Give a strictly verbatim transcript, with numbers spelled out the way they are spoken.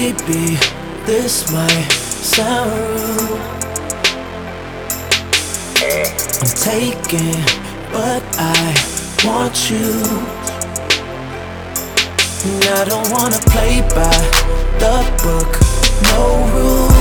Maybe this might sound rude. I'm taking what I want you, and I don't wanna play by the book, no rules.